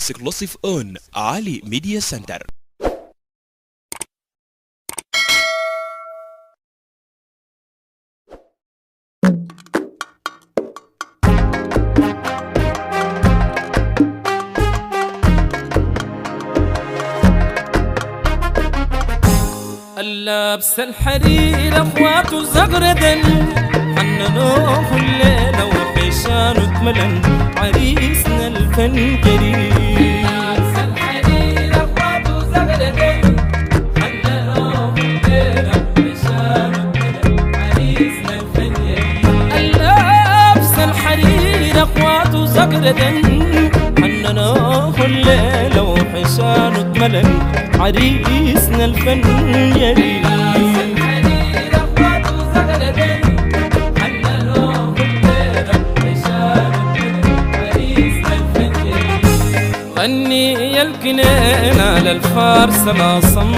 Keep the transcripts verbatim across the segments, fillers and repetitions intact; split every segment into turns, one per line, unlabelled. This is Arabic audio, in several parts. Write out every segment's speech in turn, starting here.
exclusive on Ali Media Center.
اللابس الحرير اخواته زغردا حننوه الليله وحيشانه اتملن عريسنا الفنجري. اللابس الحرير اخواته زغردا حننوه الليله وحيشانه اتملن عريسنا الفنجري. اللابس الحرير اخواته زغردا حننوه الليله وحيشانه اتملن عريسنا الفنجري. غني يا الكنين على الفارس الأصم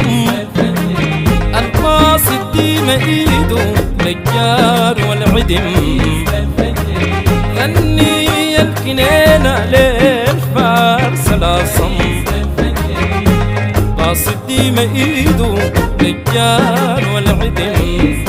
القاصد ديما ايده نجار والعدم. غني يا الكنين على الفارس الأصم قاصد ديما ايده نجار والعدم.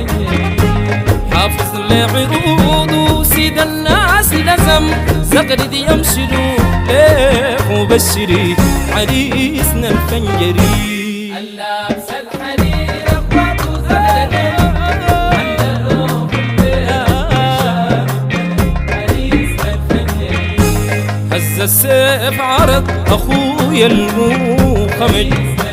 حافظ لعروضه سيد الناس لزم زغردي يمشدوا ليه وبشري عريسنا الفنجري. اللابس الحرير اخواته زغردين حننوه الليله عريسنا الفنجري. هز السيف عرض اخويا الموخمج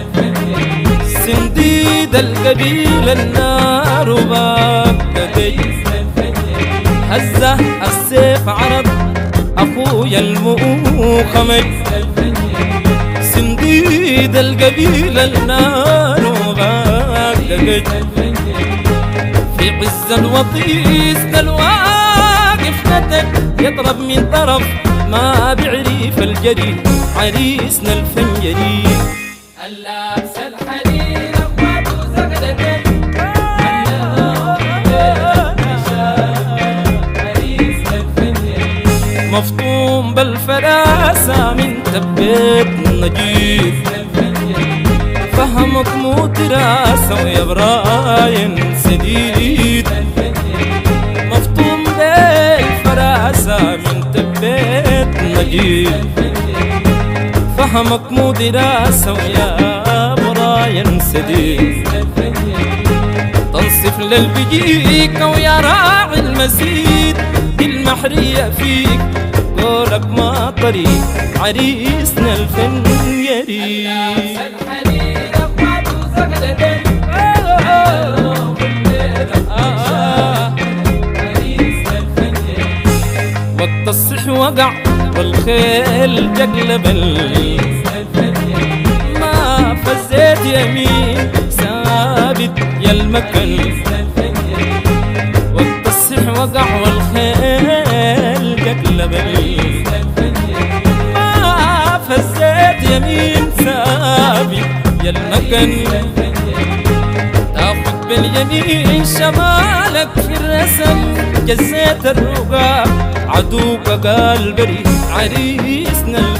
سنديد القبيله النار وباقدج. هزه السيف عرض اخويا الموخمج سنديد القبيله النار وباقدج. في عز الوطيس الواقف نتك يضرب من طرف ما بعرف الجري عريسنا الفنجري. اللابس الحرير اخواته زغردين عريسنا الفنجري. مفطوم بالفراسه من تبيت نجيب فهمك مو دراسه ويا براين سديد. مفطوم بالفراسه من تبيت نجيب فهمك مو دراسة ويا براين سديد. تنصف للبجيك ويا راعي المزيد المحرية فيك قولك ما طريق عريسنا الفنجري. وقت الصح وقع والخيل جقلب ما فزيت يمين ثابت يا المكن. وقت الصح وقع والخيل جقلب ما فزيت يمين ثابت يا المكن. تاخد باليمين شمالك في الرسم جزيت الرقاب عدوك قال بري عريسنا